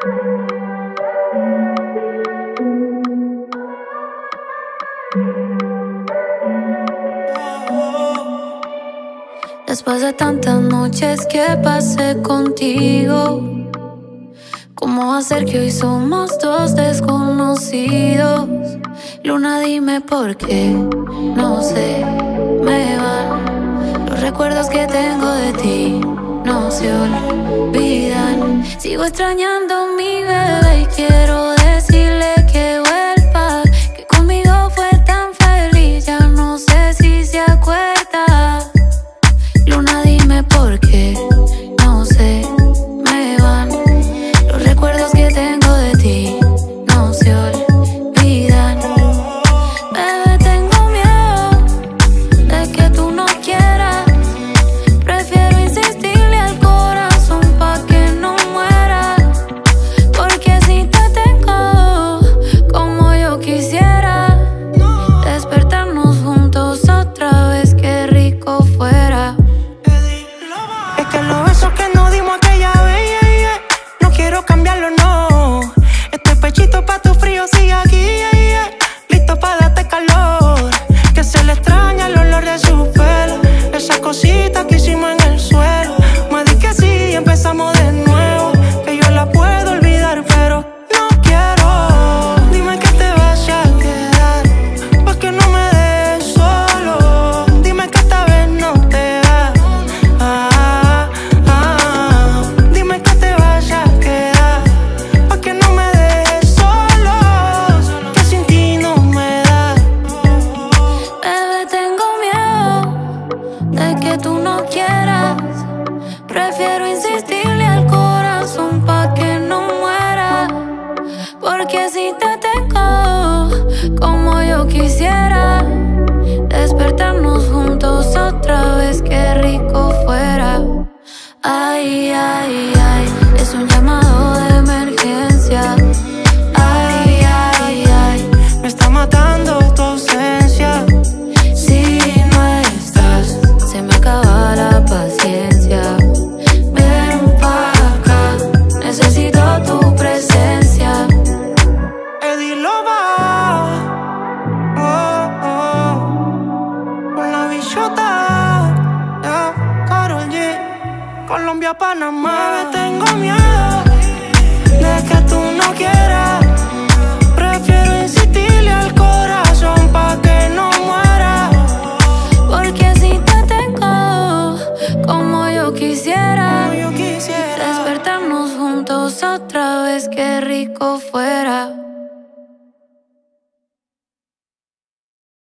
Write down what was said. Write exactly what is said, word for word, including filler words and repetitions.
Después de tantas noches que pasé contigo, ¿cómo hacer que hoy somos dos desconocidos? Luna, dime por qué, no sé, me van los recuerdos que tengo de ti, no se olvidan. Sigo extrañando a mi bebé y quiero decirle que vuelva, que conmigo fue tan feliz, ya no sé si se acuerda. Luna, dime por qué, no sé, me van los recuerdos que tengo de ti, no se olvidan. Bebé, tengo miedo de que tú no quieras. Prefiero insistirle al corazón pa' que no muera, porque si te tengo como yo quisiera, despertarnos juntos otra vez, qué rico fuera. Es que los besos que nos dimos aquella vez, yeah, yeah, no quiero cambiarlo, no. Este pechito pa' tu frío sigue aquí, yeah, yeah, listo pa' darte calor. Que se le extraña el olor de su pelo, esa cosita que hicimos en el suelo. Me di que sí y empezamos de nuevo, que yo la puedo olvidar, pero no quiero. Dime que te vas a quedar, pa' que no me dejes solo. Dime que esta vez no te vas. Ah, ah, dime que te vas a quedar, pa' que no me dejes solo, que sin ti no me da. Bebé, tengo miedo de que tú no quieras. Prefiero insistirle al corazón pa' que no muera, porque si te tengo como yo quisiera, despertarnos juntos otra vez, qué rico fuera. Ay, ay, ay, es un llamado de emergencia. Ay, ay, ay, Me está matando tu ausencia. si no estás, se me acaba la paciencia. Ven pa' acá, necesito tu presencia. Eddie lo va, oh, oh, con la bichota, yeah, Karol G, Colombia, Panamá. Me tengo miedo de que tú no quieras. Prefiero insistirle al corazón pa' que no muera. Porque si te tengo como yo quisiera, Como yo quisiera. despertarnos juntos otra vez, qué rico fuera.